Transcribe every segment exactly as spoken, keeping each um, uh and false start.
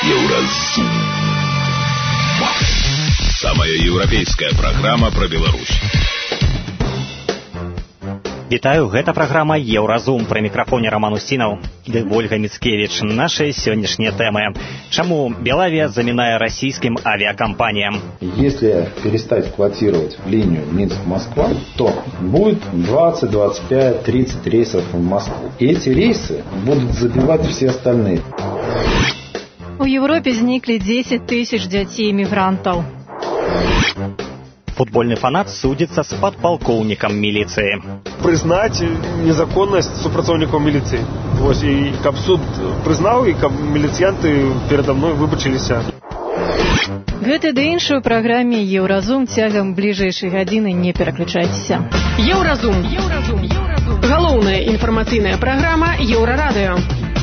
Еўразум. Самая еўрапейская праграма пра Беларусь. Вітаю, гэта праграма Еўразум. Пры мікрафоне Роман Устинов ды Ольга Мицкевич. Наши сённяшнія тэмы. Чаму Белавия замінае расійскім авиакомпаниям? Если перестать эксплуатировать линию Минск-Москва, то будет двадцать, двадцать пять, тридцать рейсов в Москву. И эти рейсы будут забивать все остальные. У Европе зніклі дзесяць тысяч дзяцей-мігрантаў. Футбольный фанат судится с подполковником милиции. Признать незаконность супрацоўнікаў милиции. Вот, и каб суд признал, и каб милицианты передо мной выбачыліся. Гэта ды іншую праграме Еўразум цягам бліжэйшай гадзіны не пераключайцеся. Еўразум. Еўразум. Еўразум. Галоўная інфармацыйная праграма Еўрарадыё.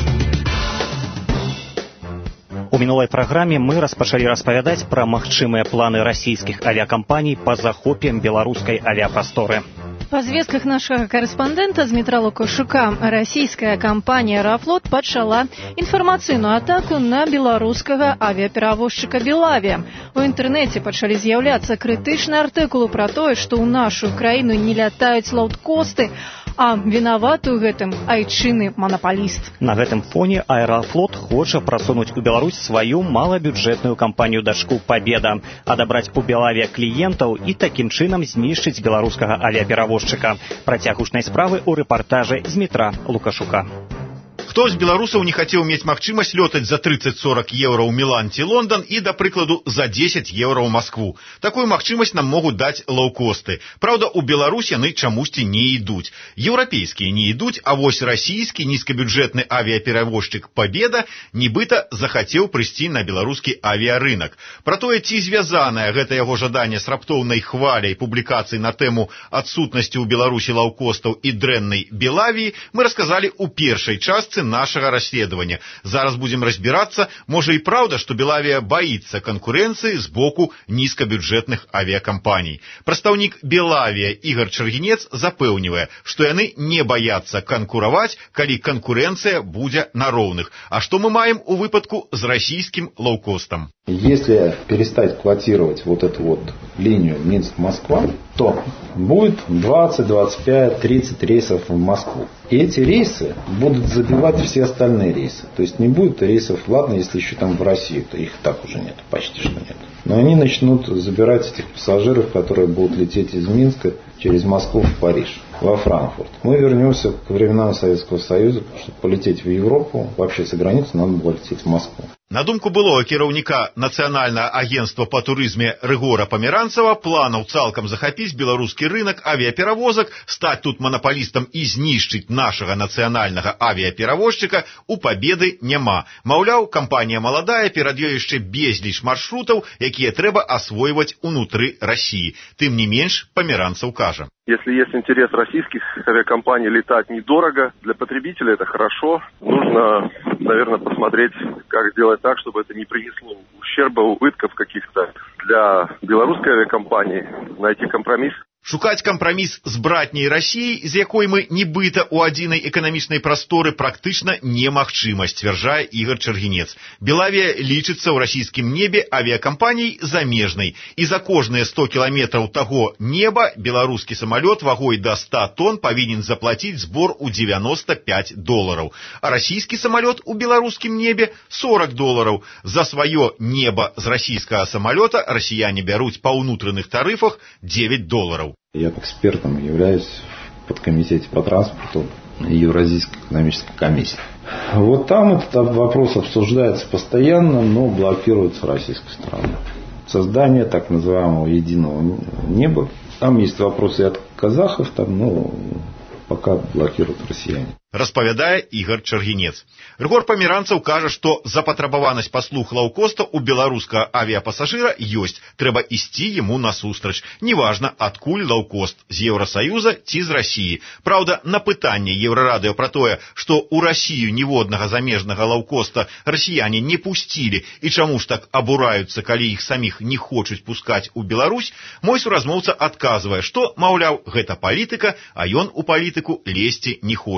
У мінулай праграме мы распачалі распавядаць пра магчымыя планы расійскіх авиакомпаний па захопе беларускай авиапрасторы. Па звестках нашага карэспандэнта Дмітра Лукашука, расійская кампанія «Аэрофлот» пачала інфармацыйную атаку на беларускага авіаперавозчыка «Белавия». У інтэрнэце пачалі з'яўляцца крытычныя артыкулы пра тое, што ў нашу краіну не лятаюць лоўкосты, а вінаваты ў гэтым айчынны манапаліст. На гэтым фоне «Аэрофлот» хоча прасунуць у Беларусь сваю малабюджэтную кампанію-дачку «Победа», адабраць у Белавия кліентаў і такім чынам знішчыць беларускага авіаперавозчыка. Працяг гучнай справы ў рэпартажы Дмітра Лукашука. Хто з беларусаў не хацеў мець магчымасць лётаць за тридцать-сорок еўра ў Мілан ці Лондан і, да прыкладу, за дзесяць еўра ў Маскву. Такую магчымасць нам могуць даць лоўкосты. Праўда, у Беларусь яны чамусьці не ідуць. Еўрапейскія не ідуць, а вось расійскі нізкабюджэтны авіаперавозчык «Победа» нібыта захацеў прыйсці на беларускі авіарынак. Пра тое, ці звязанае гэта яго жаданне з раптоўнай хваляй публікацый на тэму адсутнасці ў Беларусі лоўкостаў і дрэннай Белавіі, мы расказалі ў першай частцы нашага расследавання. Зараз будзем разбірацца, можа і праўда, што Белавия баіцца канкурэнцыі з боку нізкабюджэтных авіакампаній. Прадстаўнік Белавия Ігор Чаргінец запэўнівае, што яны не баяцца канкураваць, калі канкурэнцыя будзе на роўных. А што мы маем у выпадку з расійскім лоўкостам? Если перестать эксплуатировать вот эту вот линию Минск-Москва, то будет двадцать, двадцать пять, тридцать рейсов в Москву. И эти рейсы будут забивать все остальные рейсы. То есть не будет рейсов, ладно, если еще там в Россию, то их так уже нет, почти что нет. Но они начнут забирать этих пассажиров, которые будут лететь из Минска через Москву в Париж, во Франкфурт. Мы вернемся к временам Советского Союза, чтобы полететь в Европу, вообще за границу надо было лететь в Москву. На думку былого кіраўніка Нацыянальнага агентства па турызме Рыгора Памеранцава, планаў цалкам захапіць беларускі рынак авіаперавозак, стаць тут манапалістам і знішчыць нашага нацыянальнага авіаперавозчыка у «Победы» няма. Маўляў, кампанія маладая, перад ёй яшчэ безліч маршрутаў, якія трэба асвойваць унутры России. Тым не менш, Памеранцаў кажа. Если есть интерес российских авиакомпаний летать недорого, для потребителя это хорошо. Нужно, наверное, посмотреть, как сделать так, чтобы это не принесло ущерба, убытков каких-то для белорусской авиакомпании. Найти компромисс. Шукаць кампраміс з братняй Расіяй, з якой мы нібыта ў адзінай эканамічнай прасторы, практычна немагчыма, сцвярджае Ігор Чаргінец. Белавия лічыцца ў расійскім небе авіакампаніяй замежнай, і за кожныя сто кіламетраў таго неба беларускі самалёт вагой да ста тонн павінен заплаціць збор у дзевяноста пяць долараў, а расійскі самалёт у беларускім небе сорок долараў. За сваё неба з расійскага самалёта расіяне бяруць па ўнутраных тарыфах дзевяць долараў. Я экспертом являюсь в подкомитете по транспорту Евразийской экономической комиссии. Вот там этот вопрос обсуждается постоянно, но блокируется российской стороной. Создание так называемого единого неба. Там есть вопросы от казахов, там, ну, пока блокируют россияне. Распавядае Ігор Чаргінец. Рыгор Памеранцаў кажа, што запатрабаванасць паслуг лоўкоста ў беларускага авіяпасажыра ёсць. Трэба ісці яму насустрач. Неважна, адкуль лоўкост, з Еўрасаюза ці з Расіі. Праўда, на пытанне Еўрарадыё пра тое, што ў Расію ніводнага замежнага лоўкоста расіяне не пусцілі і чаму ж так абураюцца, калі іх саміх не хочуць пускаць у Беларусь, мой суразмоўца адказвае, што, маўляў, гэта палітыка, а ён у палітыку лезці не хоча. І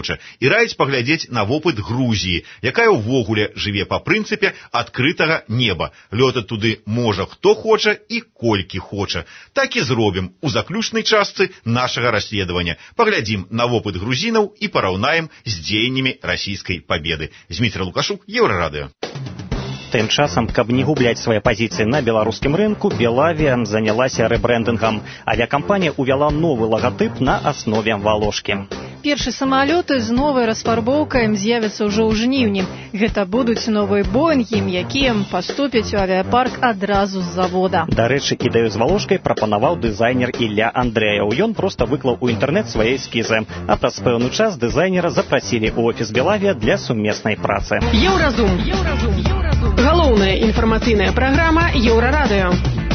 і раіць паглядзець на вопыт Грузіі, якая ўвогуле жыве па прынцыпе адкрытага неба. Лётаць туды можа хто хоча і колькі хоча. Так і зробім у заключнай частцы нашага расследавання. Паглядзім на вопыт грузінаў і параўнаем з дзеяннямі расійскай пабеды. Зміцер Лукашук, Еўрарадыё. Тым часам, каб не губляць свае пазіцыі на беларускім рынку, Белавія занялася рэбрэндынгам. Авіакампанія ўвяла новы лагатып на аснове валошкі. Першыя самалёты з новай расфарбоўкай з'явяцца ўжо ў жніўні. Гэта будуць новыя боінгі, якія паступяць у авіапарк адразу з завода. Дарэчы, ідэю з валошкай прапанаваў дызайнер Ілля Андрэяў. Ён проста выклаў у інтэрнэт свае эскізы. А праз пэўны час дызайнера запрасілі ў офіс Белавія для сумеснай працы. Еўразум. Еўразум. Галоўная інфармацыйная праграма Еўрарадыё.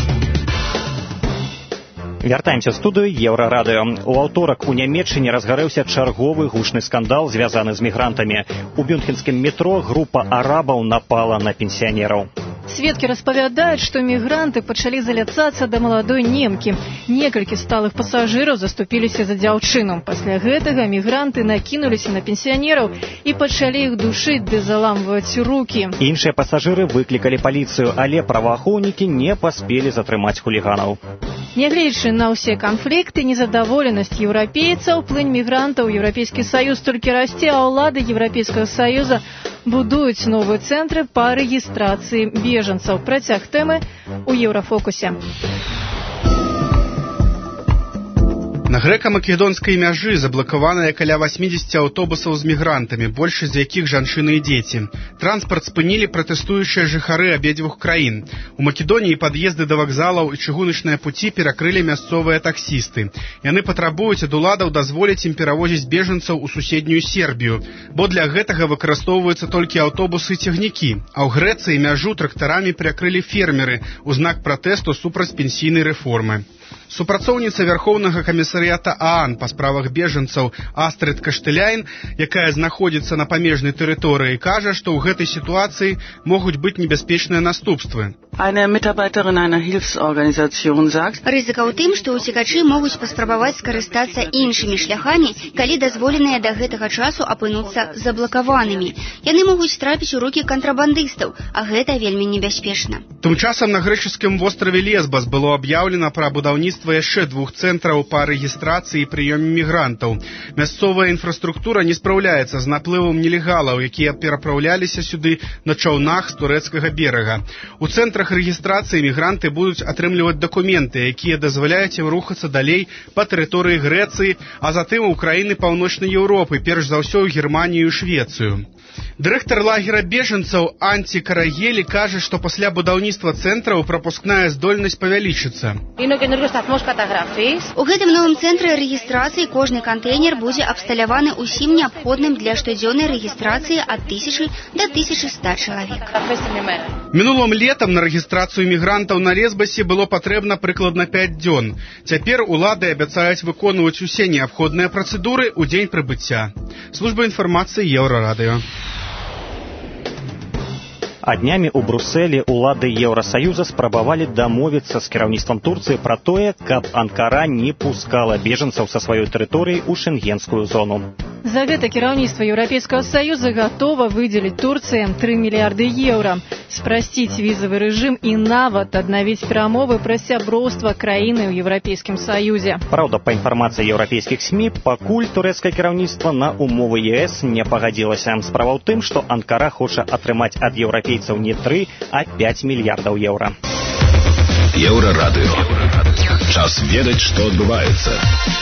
Вяртаемся ў студыю Еўрарадыё. У аўторак у Нямецчыне разгарэўся чарговы гучны скандал, звязаны з мігрантамі. У мюнхенскім метро група арабаў напала на пенсіянераў. Сведкі распавядаюць, што мігранты пачалі заляцацца да маладой немкі. Некалькі сталых пасажыраў заступіліся за дзяўчыну. Пасля гэтага мігранты накінуліся на пенсіянераў і пачалі іх душыць ды заламваць рукі. Іншыя пасажыры выклікалі паліцыю, але праваахоўнікі не паспелі затрымаць хуліганаў. Нягледзячы на ўсе канфлікты, незадаволенасць еўрапейцаў, плынь мігрантаў у Еўрапейскі Саюз толькі расце, а ўлады Еўрапейскага Саюза будуюць новыя цэнтры па рэгістрацыі бежанцаў. Працяг тэмы у Еўрафокусе. На грэка-македонскай мяжы заблакаваныя каля васьмідзесят аўтобусаў з мігрантамі, большасць з якіх жанчыны і дзеці. Транспарт спынілі пратэстуючыя жыхары абедзвюх краін. У Македоніі пад'езды да вакзалаў і чыгуначныя пуці перакрылі мясцовыя таксісты. Яны патрабуюць ад уладаў дазволіць ім перавозіць бежанцаў у суседнюю Сербію, бо для гэтага выкарыстоўваюцца толькі аўтобусы-цягнікі. А ў Грэцыі мяжу трактарамі перакрылі фермеры ў знак пратэсту супраць пенсійнай рэформы. Супрацоўніца Вярхоўнага камісарыята ААН па справах бежанцаў Астрид Каштеляйн, якая знаходзіцца на памежнай тэрыторыі, кажа, што ў гэтай сітуацыі могуць быць небяспечныя наступствы. Eine Mitarbeiterin einer Hilfsorganisation sagt, рызыка ў тым, што ўцекачы могуць паспрабаваць скарыстацца іншымі шляхамі, калі дазволеныя да гэтага часу апынуцца заблакаванымі. Яны могуць трапіць у рукі кантрабандыстаў, а гэта вельмі небяспечна. Тым часам на грэчаскім востраве Лесбас было аб'яўлена пра будаўніцтва яшчэ двух цэнтраў па рэгістрацыі і прыёме мігрантаў. Мясцовая інфраструктура не спраўляецца з наплывам нелегалаў, якія перапраўляліся сюды на чаўнах з турэцкага берага. У цэнтрах рэгістрацыі мігранты будуць атрымліваць дакументы, якія дазваляюць ім рухацца далей па тэрыторыі Грэцыі, а затым у краіны Паўночнай Еўропы, перш за ўсё ў Германію і Швецыю. Дырэктар лагера бежанцаў Анці Карагелі кажа, што пасля будаўніцтва цэнтраў прапускная здольнасць павялічыцца. У гэтым новым цэнтры рэгістрацыі кожны кантэйнер будзе абсталяваны ўсім неабходным для штодзённай рэгістрацыі ад тысячы да тысячы ста чалавек. Мінулым летам на рэгістрацыю мігрантаў на Лесбасе было патрэбна прыкладна пяць дзён. Цяпер улады абяцаюць выконваць усе неабходныя працэдуры ў дзень прыбыцця. Служба інфармацыі Еўрарадыё. А днямі ў Брусэлі улады Еўрасаюза спрабавалі дамовіцца з кіраўніцтвам Турцыі пра тое, каб Анкара не пускала бежанцаў са сваёй тэрыторыі ў шэнгенскую зону. За гэта кіраўніцтва Еўрапейскага Саюза гатова выдзеліць Турцыі тры мільярды еўра, спрасціць візавы рэжым і нават аднавіць перамовы пра сяброўства краіны ў Еўрапейскім Саюзе. Праўда, па інфармацыі еўрапейскіх СМІ, пакуль турэцкае кіраўніцтва на умовы ЕС не пагадзілася. Справа ў тым, што Анкара хоча атрымаць ад еўрапейцаў не тры, а пяць мільярдаў еўра. Еўрарадыё. Час ведаць, што адбываецца.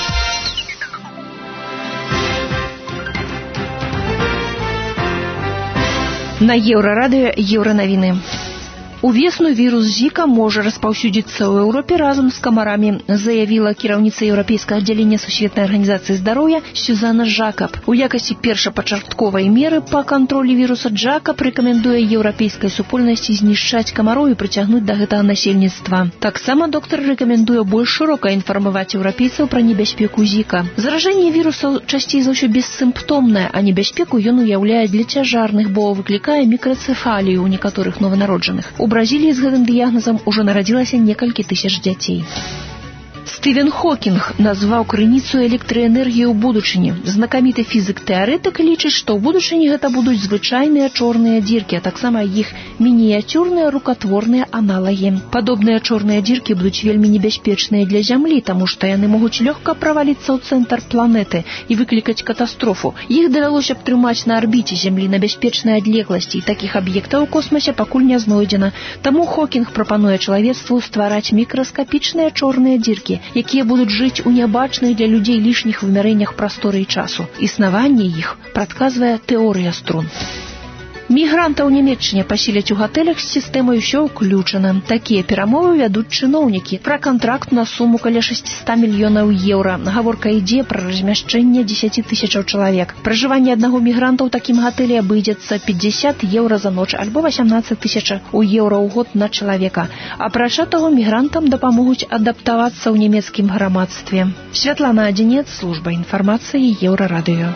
На Еўрарадыё еўранавіны. Увесну вірус Зіка можа распаўсюдзіцца ў Еўропе разам з камарамі, заявіла кіраўніца еўрапейскага аддзялення Сусветнай арганізацыі здароўя Сюзанна Жакаб. У якасці першапачатковай меры па кантролі віруса Жакаб рэкамендуе еўрапейскай супольнасці знішчаць камароў і прыцягнуць да гэтага насельніцтва. Таксама доктар рэкамендуе больш шырока інфармаваць еўрапейцаў пра небяспеку Зіка. Заражэнне вірусаў часцей за ўсё бессімптомнае, а небяспеку ён уяўляе для цяжарных, бо выклікае мікрацэфалію ў некаторых нованароджаных. У Бразіліі з гэтым дыягназам ужо нарадзілася некалькі тысяч дзяцей. Стывен Хокінг назваў крыніцу электраэнергіі ў будучыні. Знакаміты фізік-тэарэтык лічыць, што ў будучыні гэта будуць звычайныя чорныя дзіркі, а таксама іх мініяцюрныя рукатворныя аналагі. Падобныя чорныя дзіркі будуць вельмі небяспечныя для Зямлі, таму што яны могуць лёгка праваліцца ў цэнтр планеты і выклікаць катастрофу. Іх давялося б трымаць на арбіце Зямлі на бяспечнай адлегласці, і такіх аб'ектаў у космосе пакуль не знойдзена. Таму Хокінг прапануе чалавецтву ствараць мікраскапічныя чорныя дзіркі, якія будуць жыць у нябачных для людзей лішніх вымярэннях прасторы і часу. Існаванне іх прадказвае тэорыя струн. Мігрантаў у Нямецчыне пасіляць у гатэлях з сістэмай «Усё ўключана». Такія перамовы вядуць чыноўнікі пра кантракт на суму каля шэсцьсот мільёнаў еўра. Гаворка ідзе пра размяшчэнне дзесяці тысячаў чалавек. Пражыванне аднаго мігранта ў такім гатэлі абыдзецца пятьдесят еўра за ноч альбо восемнадцать тысяч у еўра ў год на чалавека. Апрача таго, мігрантам дапамогуць адаптавацца ў нямецкім грамадстве. Святлана Адзінец, служба інфармацыі Еўрарадыё.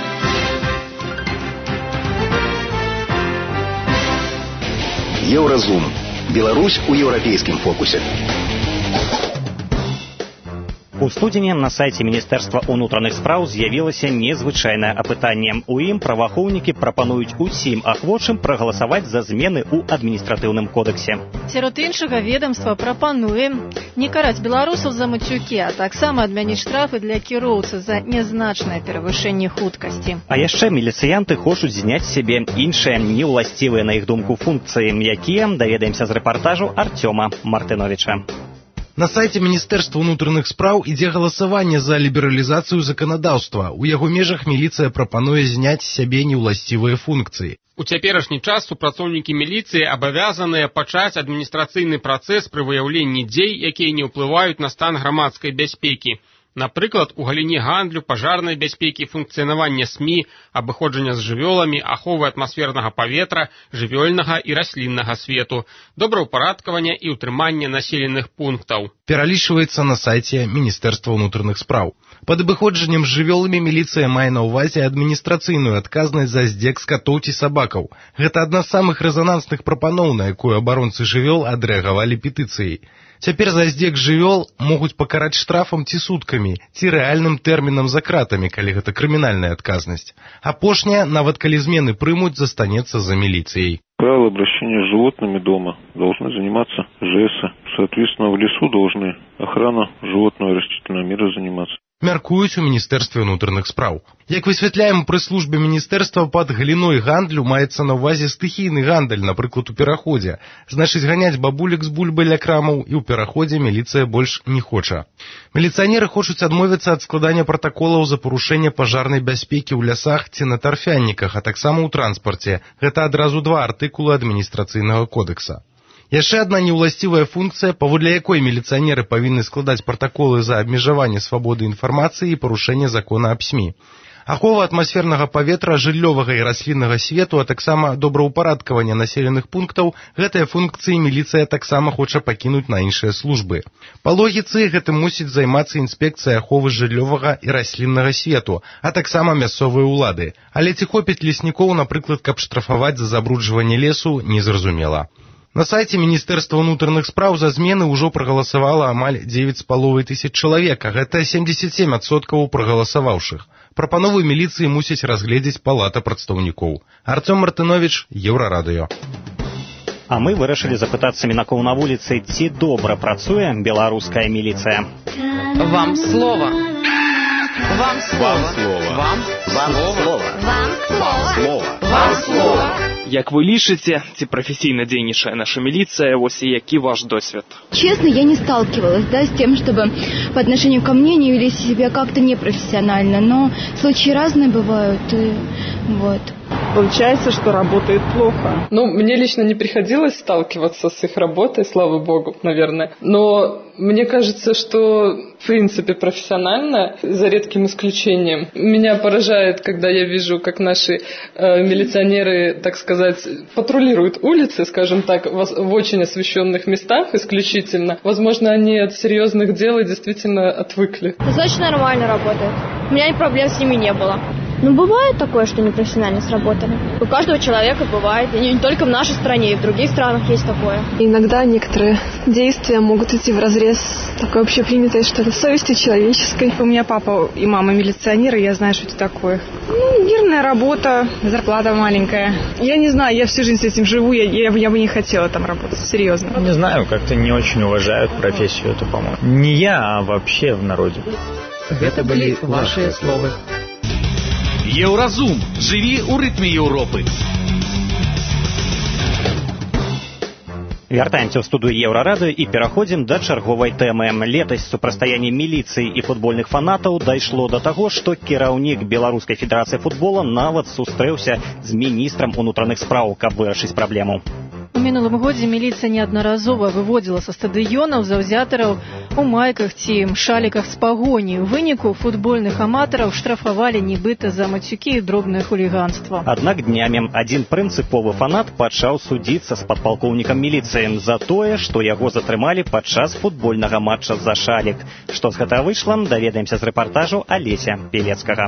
Еўразум. Беларусь у еўрапейскім фокусе. У студзені на сайце Міністэрства ўнутраных спраў з'явілася незвычайнае апытанне. У ім праваахоўнікі прапануюць усім ахвочым прагаласаваць за змены ў адміністратыўным кодексе. Сярод іншага, ведамства прапануе не караць беларусаў за мацюкі, а таксама адмяніць штрафы для кіроўцы за нязначнае перавышэнне хуткасці. А яшчэ міліцыянты хочуць зняць з сябе іншыя неўласцівыя на іх думку функцыі, якія даведаемся з рэпартажу Артёма Мартыновича. На сайце Міністэрства ўнутраных спраў ідзе галасаванне за лібералізацыю заканадаўства. У яго межах міліцыя прапануе зняць з сябе неўласцівыя функцыі. У цяперашні час супрацоўнікі міліцыі абавязаныя пачаць адміністрацыйны працэс пры выяўленні дзей, якія не ўплываюць на стан грамадскай бяспекі. Напрыклад, у галіне гандлю, пажарнай бяспекі, функцыянавання СМІ, абыходжання з жывёламі, аховы атмасфернага паветра, жывёльнага і расліннага свету, добраўпарадкавання і ўтрымання населеных пунктаў. Пералічваецца на сайце Міністэрства ўнутраных спраў. Пад абыходжаннем з жывёламі міліцыя мае на ўвазе адміністрацыйную адказнасць за здзек скатоў ці сабакаў. Гэта адна з самых рэзанансных прапаноў, на якую абаронцы жывёл адрэагавалі петыцыяй. Цяпер за здзек жывёл могуць пакараць штрафам ці суткамі, ці рэальным тэрмінам за кратамі, калі гэта крымінальная адказнасць. Апошняя, нават калі змены прымуць, застанецца за милицией. Правила обращения с животными дома должны заниматься ЖЭСы. Соответственно, в лесу должны охрана животного и растительного мира заниматься. Мяркуюць у Міністэрстве ўнутраных спраў. Як высвятляем пры службе міністэрства, пад галіной гандлю маецца на ўвазе стыхійны гандаль, напрыклад, у пераходзе. Значыць, ганяць бабулек з бульбай ля крамаў і ў пераходзе міліцыя больш не хоча. Міліцыянеры хочуць адмовіцца ад складання пратаколаў за парушэнне пажарнай бяспекі ў лясах ці на тарфянніках, а таксама ў транспарце. Гэта адразу два артыкулы адміністрацыйнага кодекса. Яшчэ адна неўласцівая функцыя, паводле якой міліцыянеры павінны складаць пратаколы за абмежаванне свабоды інфармацыі і парушэнне закона аб СМІ. Ахова атмасфернага паветра, жыллёвага і расліннага свету, а таксама добраўпарадкавання населеных пунктаў, гэтыя функцыі міліцыя таксама хоча пакінуць на іншыя службы. Па логіцы, гэтым мусіць займацца інспекцыя аховы жыллёвага і расліннага свету, а таксама мясцовыя ўлады. Але ці хопіць леснікоў, напрыклад, каб штрафаваць за забруджванне лесу, незразумела. На сайце Міністэрства ўнутраных спраў за змены ўжо прагаласавала амаль дзевяць з паловай тысяч чалавек, а гэта семьдесят семь адсоткаў прагаласаваўшых. Прапановы міліцыі мусіць разгледзець палата прадстаўнікоў. Артём Мартынович, Еўрарадыё. А мы вырашылі запытацца мінакоў на вуліцы, ці добра працуе беларуская міліцыя. Вам слова. Вам слова. Вам слова. Вам слова. Вам слова. Вам слова. Як вы лічыце, ці прафесійна дзейнічае наша милиция, вось и які ваш досвед? Честно, я не сталкивалась, да, с тем, чтобы по отношению ко мне не вели себя как-то непрофессионально, но случаи разные бывают, и вот. Получается, что работает плохо. Ну, мне лично не приходилось сталкиваться с их работой, слава богу, наверное. Но мне кажется, что в принципе профессионально, за редким исключением. Меня поражает, когда я вижу, как наши э, милиционеры, так сказать, патрулируют улицы, скажем так, в, в очень освещенных местах исключительно. Возможно, они от серьезных дел и действительно отвыкли. Достаточно нормально работает. У меня проблем с ними не было. Ну, бывает такое, что непрофессионально сработали. У каждого человека бывает. И не только в нашей стране, и в других странах есть такое. Иногда некоторые действия могут идти вразрез такой общепринятой, что ли, совести человеческой. У меня папа и мама милиционеры, я знаю, что это такое. Ну, мирная работа, зарплата маленькая. Я не знаю, я всю жизнь с этим живу, я, я, я бы не хотела там работать, серьезно. Не знаю, как-то не очень уважают профессию эту, по-моему. Не я, а вообще в народе. Это были ваши словы. Еўразум. Живи у ритме Европы. Вяртаемся ў студыю Еўрарадыё і пераходзім да чарговай тэмы. Летась супрацьстаянне міліцыі і футбольных фанатаў дайшло да таго, што кіраўнік Беларускай федэрацыі футбола нават сустрэўся з міністрам унутраных спраў, каб вырашыць праблему. У мінулым годзе міліцыя неаднаразова выводзіла са стадыёнаў заўзятараў у майках ці шаліках з пагоні. У выніку футбольных аматараў штрафавалі нібыта за мацюкі і дробнае хуліганства. Аднак днямі адзін прынцыповы фанат пачаў судзіцца з падпалкоўнікам міліцыі за тое, што яго затрымалі падчас футбольнага матча за шалік. Што з гэтага выйшла, даведаемся з рэпартажу Алеся Белецкага.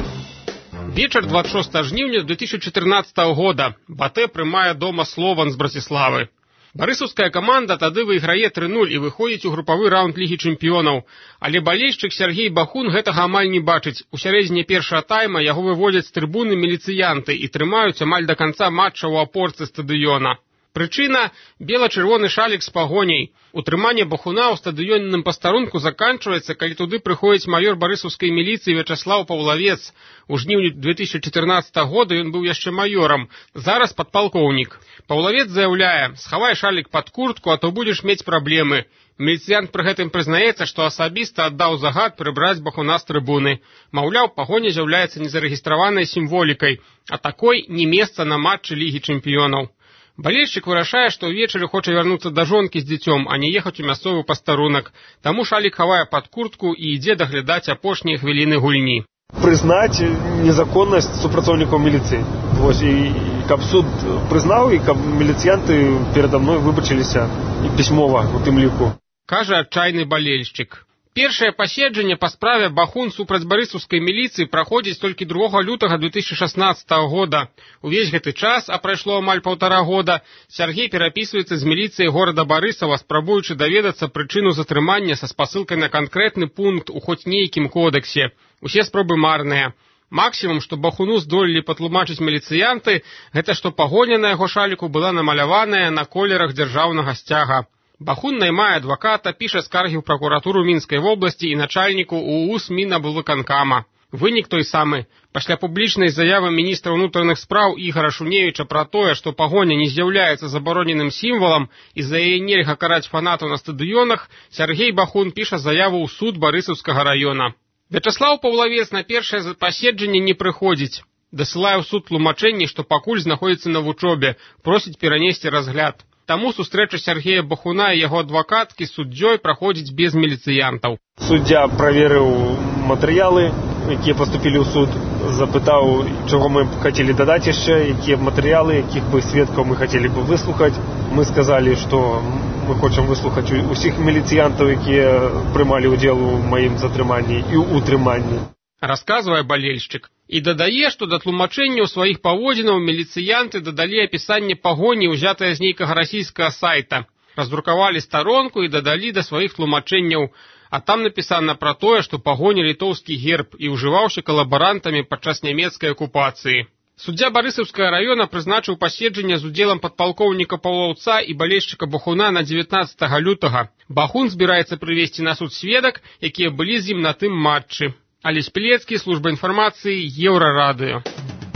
Вечер двадцать шестого жніўня две тысячи четырнадцатого года. Батэ прымае дома Слован з Браціславы. Барысаўская каманда тады выйграе тры нуль і выходзіць у групавы раунд Лігі чэмпіёнаў. Але балельшчык Сергей Бахун гэтага амаль не бачыць. У сярэдзіне першага тайма яго выводзяць з трыбуны міліцыянты і трымаюць амаль да канца матча ў апорцы стадыёна. Прычына – бела-чырвоны шалік з пагоняй. Утрыманне Бахуна ў стадыённым пастарунку заканчваецца, калі туды прыходзіць маёр барысаўскай міліцыі Вячаслаў Паўлавец. У жніўні две тысячи четырнадцатого года ён быў яшчэ маёрам, зараз падпалкоўнік. Паўлавец заяўляе: «Схавай шалік пад куртку, а то будзеш мець праблемы». Міліцыянт пры гэтым прызнаецца, што асабіста аддаў загад прыбраць Бахуна з трыбуны. Маўляў, пагоня з'яўляецца незарэгістраванай сімволікай, а такой не месца на матчы Лігі чэмпіёнаў. Балельшчык вырашае, што ўвечары хоча вярнуцца да жонкі з дзіцём, а не ехаць у мясцовы пастарунак. Таму шалік хавае пад куртку і ідзе даглядаць апошнія хвіліны гульні. Прызнаць незаконнасць супрацоўнікаў міліцыі. Вось, і каб суд прызнаў, і каб міліцыянты перада мной выбачыліся і пісьмова у тым ліку. Кажа адчайны балельшчык. Першае паседжанне па справе Бахун супраць барысаўскай міліцыі праходзіць толькі другога лютага две тысячи шестнадцатого года. Увесь гэты час, а прайшло амаль паўтара года, Сергей перапісваецца з міліцыяй горада Барысава, спрабуючы даведацца прычыну затрымання са спасылкай на канкрэтны пункт у хоць нейкім кодэксе. Усе спробы марныя. Максімум, што Бахуну здолелі патлумачыць міліцыянты, гэта што пагоня на яго шаліку была намаляваная на колерах дзяржаўнага сцяга. Бахун наймае адваката, піша скаргі ў пракуратуру Мінскай вобласці і начальніку УУС Мінаблвыканкама. Вынік той самы. Пасля публічнай заявы міністра ўнутраных спраў Ігора Шуневіча пра тое, што пагоня не з'яўляецца забароненым сімвалам і за яе нельга караць фанатаў на стадыёнах, Сергей Бахун піша заяву ў суд Барысаўскага раёна. Вячаслаў Паўлавец на першае паседжанне не прыходзіць. Дасылае ў суд тлумачэнні, што пакуль знаходзіцца на вучобе, просіць перанесці разгляд. Таму сустрэча Сергея Бахуна і яго адвакаткі з суддзёй праходзіць без міліцыянтаў. Суддзя праверыў матэрыялы, якія паступілі ў суд, запытаў, чаго мы хацелі дадаць яшчэ, якія матэрыялы, якіх бы сведкаў мы хацелі бы выслухаць. Мы сказалі, што мы хочам выслухаць усіх міліцыянтаў, якія прымалі ўдзел у маім затрыманні і ўтрыманні. Расказвае балельшчык. І дадае, што да тлумачэнняў сваіх паводзінаў міліцыянты дадалі апісанне пагоні, узятае з нейкага расійскага сайта. Раздрукавалі старонку і дадалі да сваіх тлумачэнняў, а там напісана пра тое, што пагоня літоўскі герб і ўжываўся калабарантамі падчас нямецкай акупацыі. Суддзя Барысаўскага раёна прызначыў паседжанне з удзелам падпалкоўніка Паўлаўца і балельшчыка Бахуна на дзевятнаццатага лютага. Бахун збіраецца прывесці на суд сведак, якія былі з ім на тым матчы. Алесь Пелецкі, служба інфармацыі, Еўрарадыё.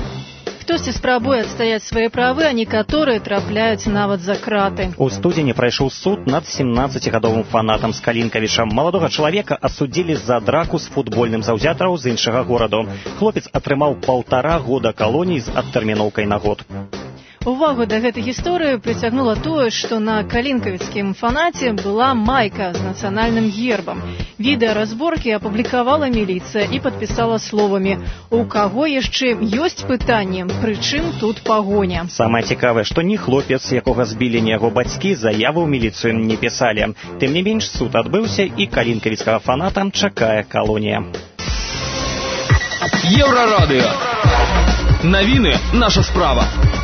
Хтосьці спрабуе адстаяць свае правы, а некаторыя трапляюць нават за краты. У студзені прайшоў суд над семнаццацігадовым фанатам з Калінкавіча. Маладога чалавека асудзілі за драку з футбольным заўзятараў з іншага гораду. Хлопец атрымаў паўтара года калоніі з адтэрміноўкай на год. Увагу да гэтай гісторыі прыцягнула тое, што на калінкавіцкім фанаце была майка з нацыянальным гербам. Відэа разборкі апублікавала міліцыя і падпісала словамі: «У каго яшчэ ёсць пытанне, прычым тут пагоня». Самае цікавае, што ні хлопец, якога збілі, ні яго бацькі заяву ў міліцыю не пісалі. Тым не менш, суд адбыўся і калінкавіцкага фаната чакае калонія. Еўрарадыё. Навіны – наша справа.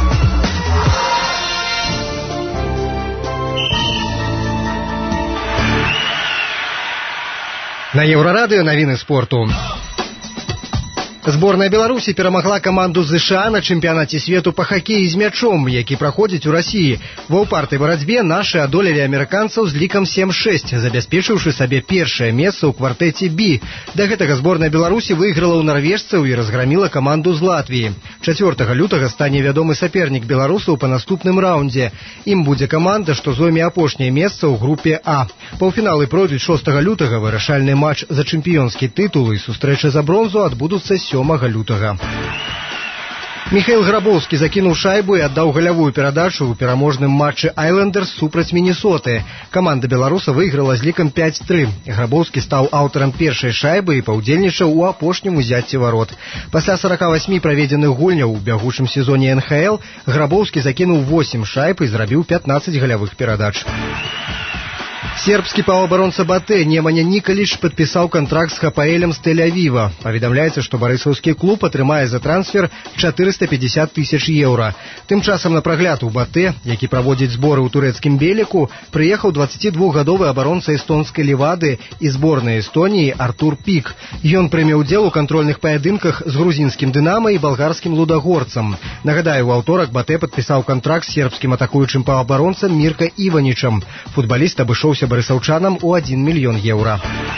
На Еўрарадыё навіны спорту. Зборная Беларусі перамагла каманду ЗША на чэмпіянаце свету па хакеі з мячом, які праходзіць у Расіі. Ва ўпартай барацьбе нашы адолелі амерыканцаў з лікам сем шэсць, забяспечыўшы сабе першае месца ў квартэце B. Да гэтага зборная Беларусі выйграла ў нарвежцаў і разграміла каманду з Латвіі. чацвёртага лютага стане вядомы сапернік беларусаў па наступным раўндзе. Ім будзе каманда, што зойме апошняе месца ў групе А. Паўфіналы пройдуць шостага лютага, вырашальны матч за чэмпіёнскі тытул і сустрэчы за бронзу адбудуцца сёмага лютага. Михаил Грабоўскі закінуў шайбу і аддаў галявую перадачу ў пераможным матчы Айлендерс супраць Міннесоты. Каманда беларуса выйграла з лікам пяць тры. Грабоўскі стаў аўтарам першай шайбы і паўдзельнічаў у апошнім узяцці варот. Пасля сорока восьми праведзеных гульняў у бягучым сезоне эн ха эл Грабоўскі закінуў восем шайб і зрабіў пятнаццаць галявых перадач. Сербскі паўабаронца Батэ Неманя Николич падпісаў кантракт з Хапаэлем з Тель-Авіва. Паведамляецца, што барысаўскі клуб атрымае за трансфер чатырыста пятьдесят тысяч еўра. Тым часам на прагляд у Батэ, які праводзіць зборы ў турэцкім Беліку, прыехаў дваццацідвухгадовы абаронца эстонскай Левады і зборнай Эстоніі Артур Пік. Ён прыме ўдзел у кантрольных паядынках з грузінскім Дынама і балгарскім Лудагорцам. Нагадаю, у аўторак Батэ падпісаў кантракт з сербскім атакуючым паўабаронцам Мірка Іванічам. Футбаліст абышоўся барысаўчанам у адзін мільён еўра.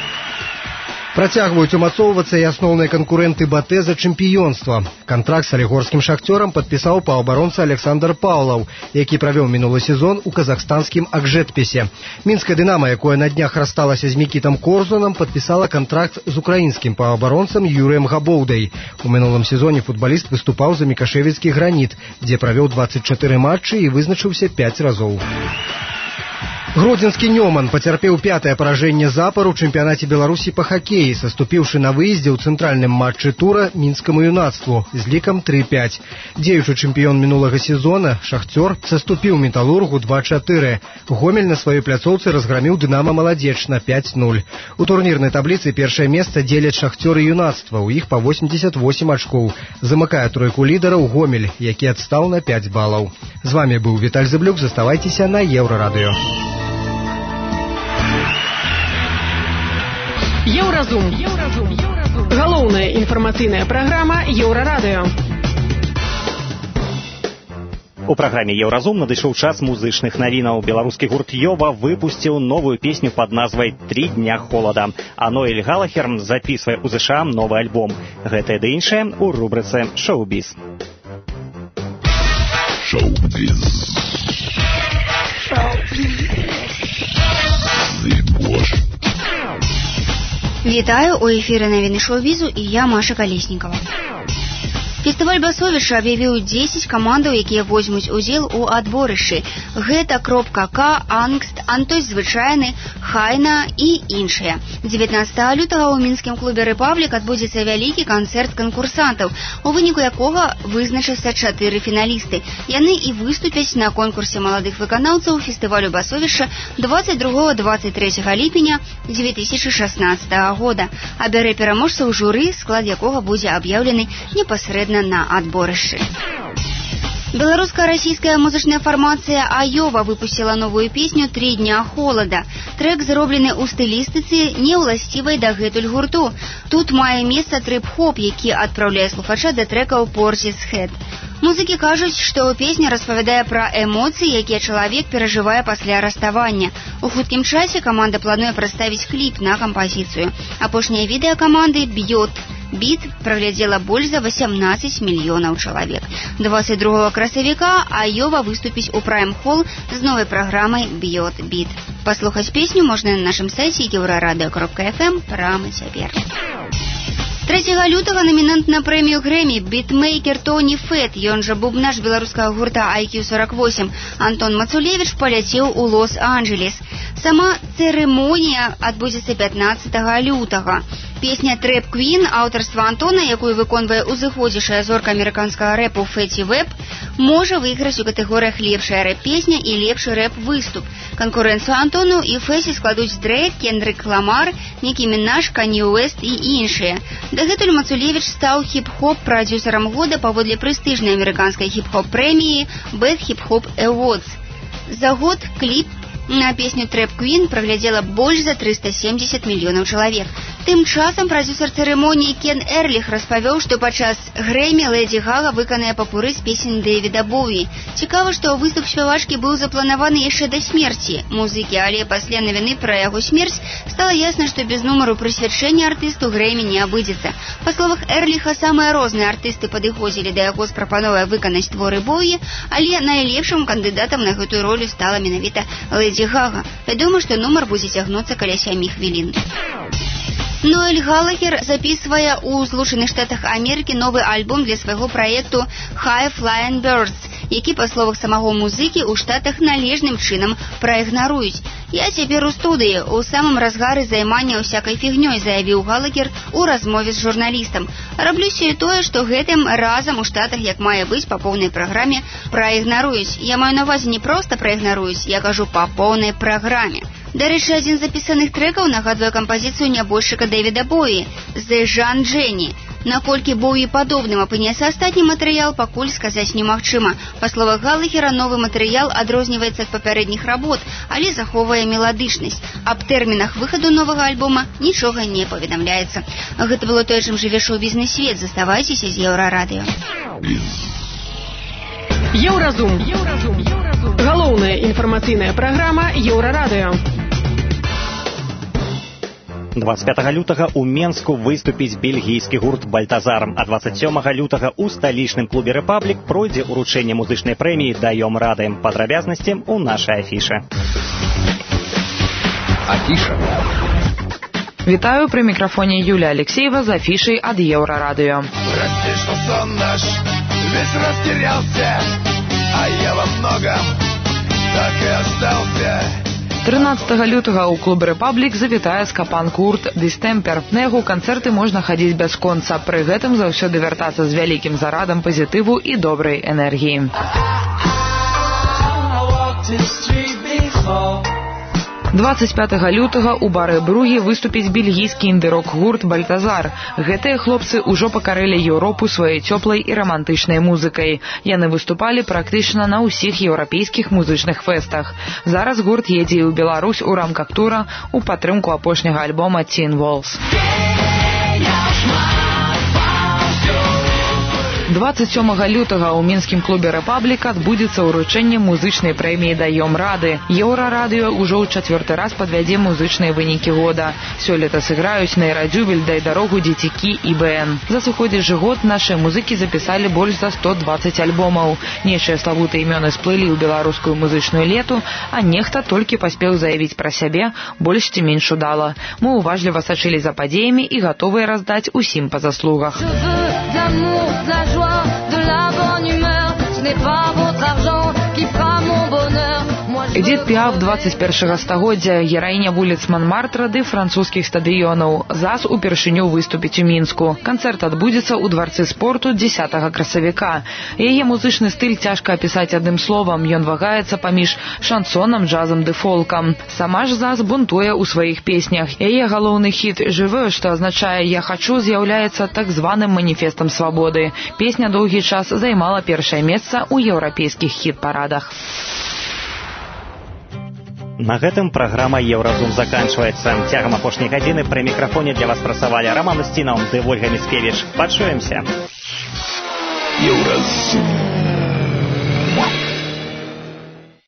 Працягваюць умацоўвацца і асноўныя канкурэнты Батэ за чэмпіёнства. Кантракт з алігорскім шахцёрам падпісаў паўабаронца Александр Паўлаў, які правёў мінулы сезон у казахстанскім Акжэтпесе. Мінскае Дынама, якое на днях рассталася з Мікітам Корзунам, падпісала кантракт з украінскім паўабаронцам Юрыем Габоўдай. У мінулым сезоне футбаліст выступаў за Мікашевіцкі Граніт, дзе правёў дваццаць чатыры матчы і вызначыўся пяць разоў. Гродзенскі Нёман пацярпеў пятае паражэнне запар у чэмпіянаце Беларусі па хакеі, саступіўшы на выездзе ў цэнтральным матчы тура мінскаму юнацтву з лікам тры пяць. Дзеючы чэмпіён мінулага сезона Шахцёр саступіў Металургу два чатыры. Гомель на сваёй пляцоўцы разграміў Дынама Маладзеч на пяць нуль. У турнірнай табліцы першае месца дзеляць Шахцёр і юнацтва, у іх па восемьдесят восемь ачкоў. Замыкае тройку лідараў Гомель, які адстаў на пяць балаў. З вами быў Віталь Зыблюк, заставайцеся на Еўрарадыё. Еўразум. Галоўная інфармацыйная праграма Еўрарадыё. У праграме «Еўразум» надышоў час музычных навінаў. Беларускі гурт Йова выпусціў новую песню пад назвай «Три дня холода». А Ноэль Галахер запісвае ў ЗША новы альбом. Гэтае ды іншае ў рубрыцы «Шоу-біз». Шоу-біз. Вітаю, у эфіры навіны шоу-бізу і я, Маша Калеснікава. Фестываль Басовішча аб'явіў дзесяць камандаў, якія возьмуць удзел у адборышчы. Гэта Кропка К, Ангст, Антой Звычайны, Хайна і іншыя. дзевятнаццатага лютага ў мінскім клубе «Рэпаблік» адбудзецца вялікі канцэрт канкурсантаў, у выніку якога вызначацца чатыры фіналісты. Яны і выступяць на конкурсе маладых выканаўцаў фестывалю Басовішча двадцать другого — двадцать третьего ліпеня две тысячи шестнадцатого года. Абярэ пераможцаў журы, склад якога будзе аб'яўлены непасрэдна на адборышчы. Беларуска-расійская музычная фармацыя Айова выпусціла новую песню «Три дня холода». Трэк зроблены ў стылістыцы, не ўласцівай дагэтуль гурту. Тут мае месца трып-хоп, які адпраўляе слухача да трэкаў «Portis Head». Музыкі кажуць, што песня распавядае пра эмоцыі, якія чалавек перажывае пасля расставання. У хуткім часе каманда плануе прадставіць кліп на кампазіцыю. Апошняе відэа каманды «Бьёт Біт» праглядзела больш за восемнадцать мільёнаў чалавек. двадцать другого красавіка Айова выступіць у Прайм-холл з новай праграмай «Бьёт Біт». Паслухаць песню можна на нашым сайце еўрарадыё кропка эф эм прямо цяпер. трэцяга лютага намінант на прэмію Грэмі бітмейкер Тоні Фэт, ён жа бубнаш беларускага гурта ай кью сорок восемь, Антон Мацулевіч паляцеў у Лос-Анджелес. Сама цырымонія адбудзецца пятнаццатага лютага. Песня «Трэп Квін» аўтарства Антона, якую выконвае узыходзішая зорка амерыканскага рэпу Фэти Веб, можа выйграць у катэгорыях лепшая рэп-песня і лепшы рэп-выступ. Канкурэнцыю Антону і Фэсі складуць Дрэйк, Кендрик Ламар, Нікі Мінаж, Канье Уэст і іншыя. Дагэтуль Мацулевіч стаў хіп-хоп прадзюсарам года паводле прэстыжнай амерыканскай хіп-хоп прэміі Best Hip Hop Awards. За год кліп на песню Trap Queen праглядзела больш за триста семьдесят мільёнаў чалавек. Тым часам прадзюсар цырымоніі Кен Эрліх распавёў, што падчас Грэмі Лэдзі Гага выканае папуры з песень Дэвіда Боуі. Цікава, што выступ спявачкі быў запланаваны яшчэ да смерці музыкі, але пасля навіны пра яго смерць стала ясна, што без нумару прысвячэння артысту Грэмі не абыдзецца. Па словах Эрліха, самыя розныя артысты падыходзілі да яго з прапановай выканаць творы Боуі, але найлепшым кандыдатам на гэтую ролю стала менавіта Лэдзі Гага. Вядома, што нумар будзе цягнуцца каля сямі хвілін. Ноэль Галагер записывая у Злучаных Штатах Америки новый альбом для свайго праекту High Flying Birds, які, па словах самого музыкі, у Штатах належным чынам праігнаруюць. «Я цяпер у студыі, у самым разгары займання ўсякай фігнёй», заявіў Галагер у размове з журналістам. «Раблю сёе тое, што гэтым разам у Штатах, як мае быць, па поўнай праграме праігнаруюць. Я маю на увазе не проста праігнаруюць, я кажу па поўнай праграме». Дарэчы, адзін з запісаных трэкаў нагадвае кампазіцыю нябожчыка Дэвіда Боуі «The Jean Jenny». Наколькі Боуі падобным апыняецца астатні матэрыял, пакуль сказаць немагчыма. Па словах Галагера, новы матэрыял адрозніваецца ад папярэдніх работ, але захоўвае меладычнасць. Аб тэрмінах выхаду новага альбома нічога не паведамляецца. Гэта было тое, чым жыве шоу-бізнес-свет. Заставайцеся з Еўрарадыё. Еўразум. Галоўная інфармацыйная праграма Еўрарадыё. двадцать пятага лютага ў Менску выступіць бельгійскі гурт «Бальтазар», а двадцать сёмага лютага ў сталічным клубе «Рэпаблік» пройдзе ўручэнне музычнай прэміі «Даём рады». Падрабязнасці ў нашай афішы. Афіша. Вітаю, пры мікрафоне Юлія Алексеева з афішай ад Еўрарадыё. Прости, что сон наш весь растерялся, а я во многом так и остался. трынаццатага лютага ў клуб «Рэпаблік» завітае скапан-гурт «Дыстэмпер». На яго канцэрты можна хадзіць бясконца, пры гэтым заўсёды вяртацца з вялікім зарадам пазітыву і добрай энергіі. двадцать пятага лютага ў бары Бругі выступіць бельгійскі інды-рок-гурт «Бальтазар». Гэтыя хлопцы ўжо пакарылі Еўропу сваёй цёплай і рамантычнай музыкай. Яны выступалі практычна на ўсіх еўрапейскіх музычных фэстах. Зараз гурт едзе ў Беларусь у рамках тура ў падтрымку апошняга альбома «Teen Walls». двадцать сёмага лютага ў мінскім клубе «Рэпаблік» адбудзецца ўручэнне музычнай прэміі «Даём рады». Еўрарадыё ўжо ў чацвёрты раз падвядзе музычныя вынікі года. Сёлета сыграюць нейрадзюбель «Дай дарогу», «Дзецякі» і «бэ эн». За сыходзячы год нашыя музыкі запісалі больш за сто двадцать альбомаў. Нечыя славутыя імёны сплылі ў беларускую музычную лету, а нехта толькі паспеў заявіць пра сябе больш ці менш удала. Мы уважліва сачылі за падзеямі і гатовыя раздаць усім па заслугах. De la bonne humeur, ce n'est pas votre argent qui fera mon bonheur. Эдит Піаф двадцать першага стагоддзя, гераіня вуліц Манмартра ды французскіх стадыёнаў. ЗАЗ упершыню выступіць у Мінску. Канцэрт адбудзецца ў дварцы спорту дзесятага красавіка. Яе музычны стыль цяжка апісаць адным словам. Ён вагаецца паміж шансонам, джазам ды фолкам. Сама ж ЗАЗ бунтуе ў сваіх песнях. Яе галоўны хіт «Жыве», што азначае «Я хачу», з'яўляецца так званым маніфестам свабоды. Песня доўгі час займала першае месца ў еўрапейскіх хіт-парадах. На гэтым праграма «Еўразум» заканчваецца. Цягам апошняй гадзіны пры мікрафоне для вас працавалі Роман Устінаў ды Вольга Міцкевіч. Пачуемся. Еўразум.